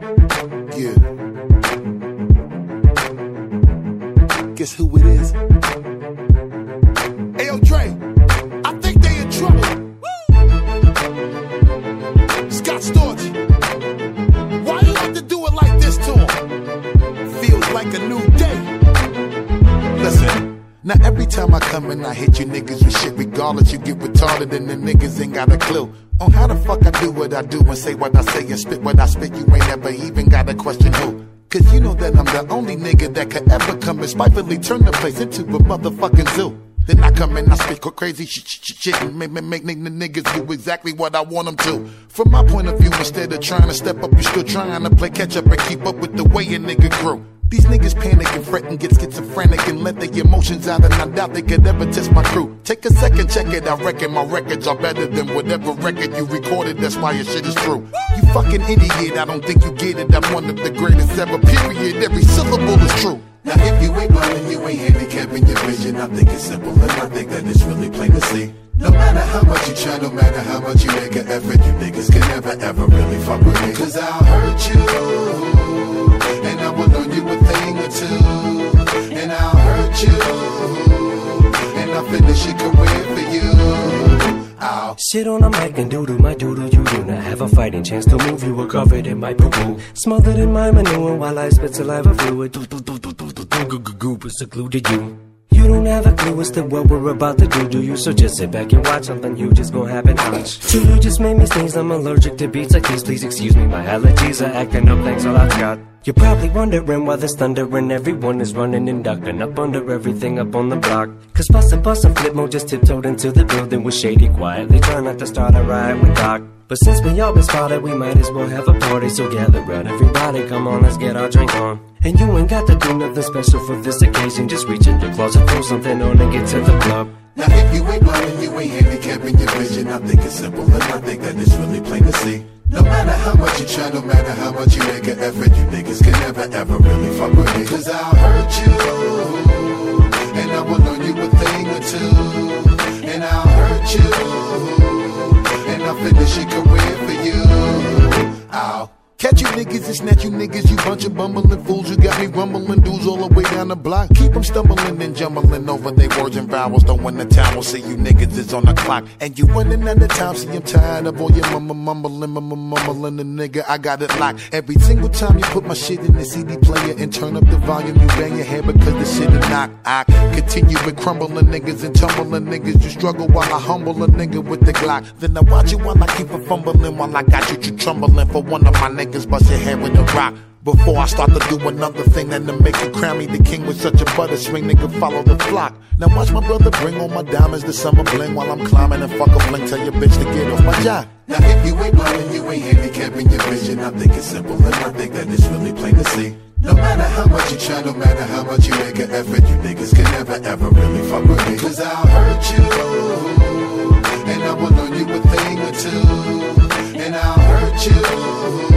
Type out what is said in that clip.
Yeah. Guess who it is? Ayo, Dre, I think they in trouble. Scott Storch, why you have to do it like this to him? Feels like a new day. Listen, now every time I come and I hit you niggas with shit, regardless, you get retarded and the niggas ain't got a clue on how the fuck I do what I do and say what I say and spit what I spit. You ain't never even got a question who. Cause you know that I'm the only nigga that could ever come and spitefully turn the place into a motherfucking zoo. Then I come and I spit crazy shit and make niggas do exactly what I want them to. From my point of view, instead of trying to step up, you still trying to play catch up and keep up with the way a nigga grew. These niggas panic and fret and get schizophrenic and let their emotions out, and I doubt they could ever test my crew. Take a second, check it, I reckon my records are better than whatever record you recorded, that's why your shit is true. You fucking idiot, I don't think you get it, I'm one of the greatest ever, period, every syllable is true. Now if you ain't blind and you ain't handicapping your vision, I think it's simple and I think that it's really plain to see. No matter how much you try, no matter how much you make an effort, you niggas can never ever really fuck with me. Cause I'll hurt you, and I will learn you a thing or two, and I'll hurt you, and I'll finish your career for you. I'll sit on a mic and doodle my doodle, you do not have a fighting chance to move. You were covered in my poo-poo, smothered in my manure while I spit saliva fluid. Goop is secluded you. You don't have a clue as to what we're about to do you? So just sit back and watch something you just gon' happen to watch. So you just made me sneeze, I'm allergic to beats like these. Please excuse me, my allergies are acting up, thanks all I've got. You're probably wondering why there's thunder and everyone is running and ducking up under everything up on the block. Cause bust and flip mode just tiptoed into the building with Shady quietly trying not to start a riot with Doc. But since we all been spotted, we might as well have a party. So gather round everybody, come on, let's get our drink on. And you ain't got to do nothing special for this occasion. Just reach in your closet, throw something on and get to the club. Now if you ain't blind and you ain't handicapping your vision, I think it's simple and I think that it's really plain to see. No matter how much you try, no matter how much you make an effort, you niggas can never ever really fuck with me. Cause I'll hurt you, and I will learn you a thing or two, and I'll hurt you, and I'll finish your career for you. I'll catch you niggas and snatch you niggas, you bunch of bumbling fools. You got me rumbling dudes all the way down the block. Keep them stumbling and jumbling over their words and vowels. Don't win the town, we'll see you niggas is on the clock. And you running out of time, see I'm tired of all your mumbling the nigga, I got it locked. Every single time you put my shit in the CD player and turn up the volume, you bang your head because the shit is knocked. I continue with crumbling niggas and tumbling niggas. You struggle while I humble a nigga with the Glock. Then I watch you while I keep a fumbling, while I got you trembling for one of my niggas. Bust your head with a rock. Before I start to do another thing, then to make you crown me the king with such a butter swing, nigga, follow the flock. Now watch my brother bring all my diamonds to summer bling while I'm climbing and fuck a fling. Tell your bitch to get off my job. Now if you ain't blind and you ain't handicapping your vision, I think it's simple and I think that it's really plain to see. No matter how much you try, no matter how much you make an effort, you niggas can never ever really fuck with me. Cause I'll hurt you, and I will learn you a thing or two, and I'll hurt you,